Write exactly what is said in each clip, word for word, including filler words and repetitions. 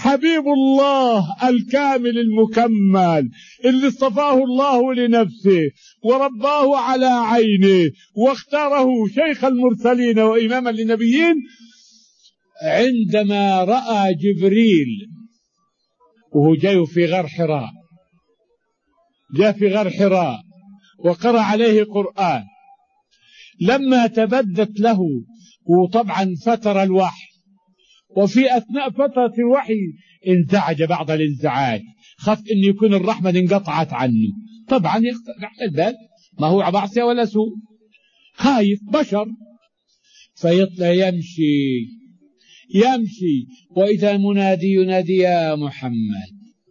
حبيب الله الكامل المكمل اللي اصطفاه الله لنفسه ورباه على عينه واختاره شيخ المرسلين وإماما للنبيين، عندما رأى جبريل وهو جاي في غار حراء، جاء في غار حراء وقرأ عليه قرآن، لما تبدت له وطبعا فتر الوحي، وفي أثناء فترة الوحي انزعج بعض الانزعاج، خاف أن يكون الرحمة انقطعت عنه، طبعا يفتح الباب ما هو معصية ولا سوء، خايف بشر، فيطلع يمشي يمشي وإذا منادي ينادي يا محمد،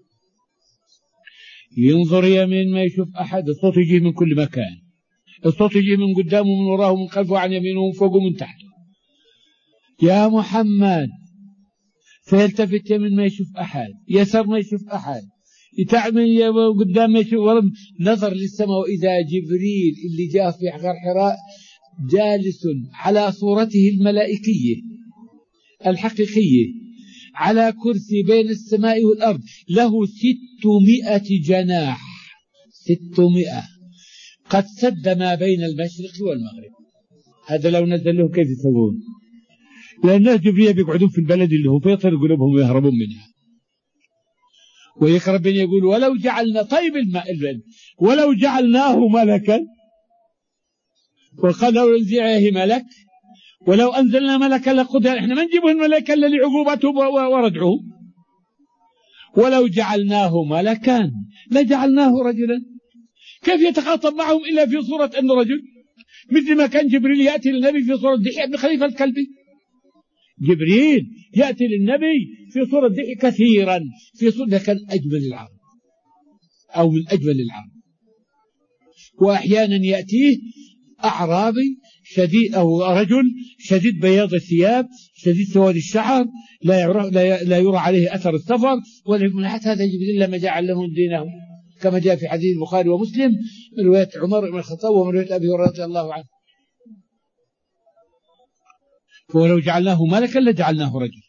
ينظر يمين ما يشوف أحد، الصوت يجي من كل مكان، الصوت يجي من قدامه ومن وراه ومن خلفه وعن يمينه ومن فوقه ومن تحته، يا محمد، فيلتفت يمين ما يشوف أحد، يسار ما يشوف أحد، يتعمل قدام ما يشوف ورم، نظر للسماء وإذا جبريل اللي جاء في غار حراء جالس على صورته الملائكية الحقيقية على كرسي بين السماء والأرض، له ستمائة جناح، ستمائة، قد سد ما بين المشرق والمغرب. هذا لو نزل له كيف يسوون؟ لأن الناس جبريل بيقعدون في البلد اللي هو فيطر قلوبهم ويهربون منها، ويقرب بين يقول ولو جعلنا طيب الماء البلد ولو جعلناه ملكا، وقال لو ننزل عليه ملك، ولو أنزلنا ملكا لقدر، احنا ما نجيبه الملكا اللي لعقوبته وردعه، ولو جعلناه ملكا لجعلناه رجلا، كيف يتخاطب معهم إلا في صورة أنه رجل؟ مثل ما كان جبريل يأتي للنبي في صورة دحية بن خليفة الكلبي، جبريل يأتي للنبي في صورة دحية كثيرا، في صورة كان أجمل العرب أو من أجمل العرب، وأحيانا يأتيه أعرابي شديد أو رجل شديد بياض الثياب شديد سواد الشعر، لا يرى, لا يرى عليه أثر السفر، ولكن حتى هذا جبريل لما جعل لهم دينهم، كما جاء في حديث البخاري ومسلم من رواية عمر بن الخطاب ومن رواية أبي هريرة رضي الله عنه، ولو جعلناه ملكا لجعلناه رجلا.